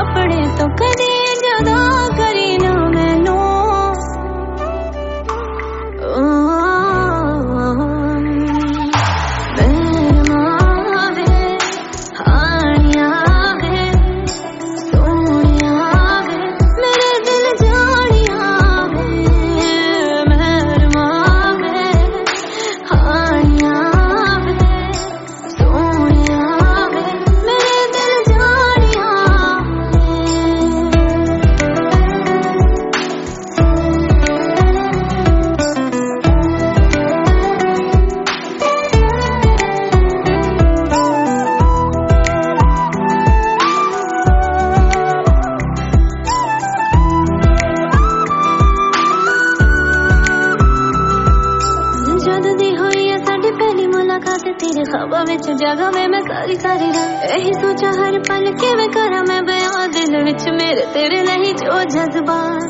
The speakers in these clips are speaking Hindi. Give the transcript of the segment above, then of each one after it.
अपने तो कदे जुदा करी ना मैनू तेरे ख्वाबों विच जगह में मैं सारी सारी रात यही सोचा हर पल के मैं करा मैं बयां दिल विच मेरे तेरे नहीं जो जज्बात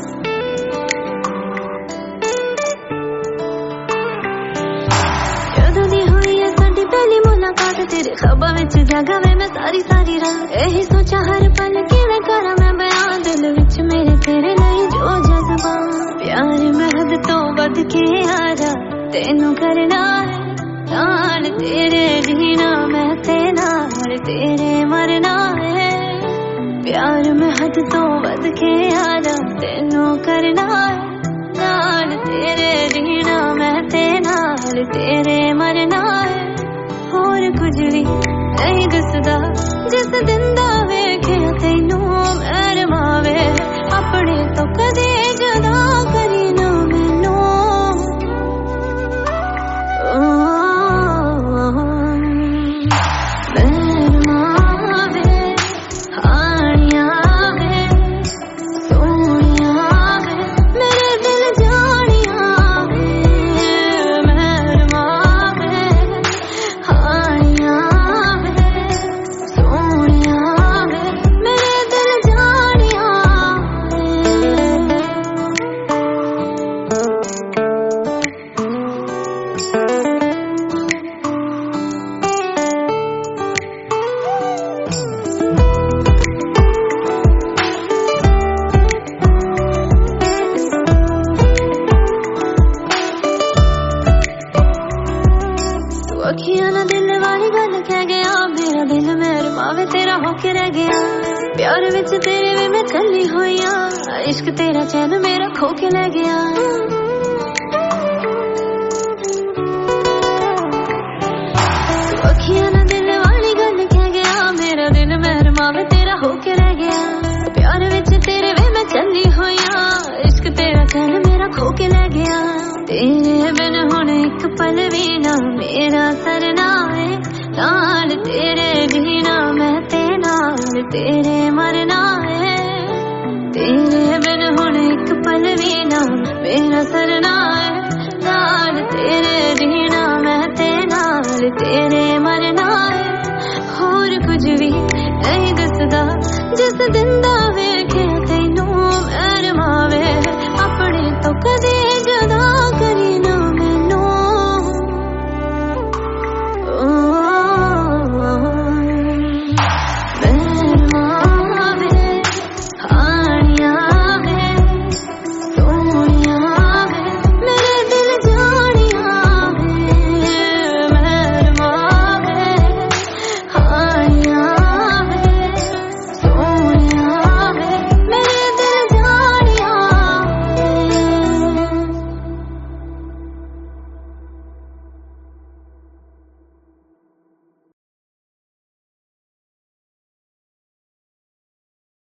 जदों दी हुई है साडी पहली मुलाकात तेरे ख्वाबों विच जगह में मैं सारी सारी रात यही सोचा हर पल के मैं करा मैं बयां दिल विच मेरे तेरे नहीं जो जज्बात प्यार महद तो बद के आजा तेनू करना है नाल तेरे जीना मैं ते नाल तेरे मरना है प्यार में हद तो बद के आजा तेनू करना है नाल तेरे जीना मैं ते नाल तेरे मरना है होर कुछ भी नहीं दसदा जिस दिन दा वेखिया तैनू मैं मावे अपने तो कदे जुदा करी ना मैनू अखियां दिल वाली गल कह गया मेरा दिल मेरे मावे तेरा होके रह गया प्यार विच तेरे वे मैं चली हुई इश्क तेरा चैन मेरा खो के ले गया अखियां दिल वाली गल कह गया मेरा दिल मेरे मावे तेरा होके रह गया प्यार विच तेरे वे मैं चली हुई इश्क तेरा चैन मेरा खो के ले गया तेरे बिन हुण एक पल भी ना मेरा सरना है नाल तेरे जीना मैं ते नाल तेरे मरना है तेरे बिन हुण एक पल भी ना मेरा सरना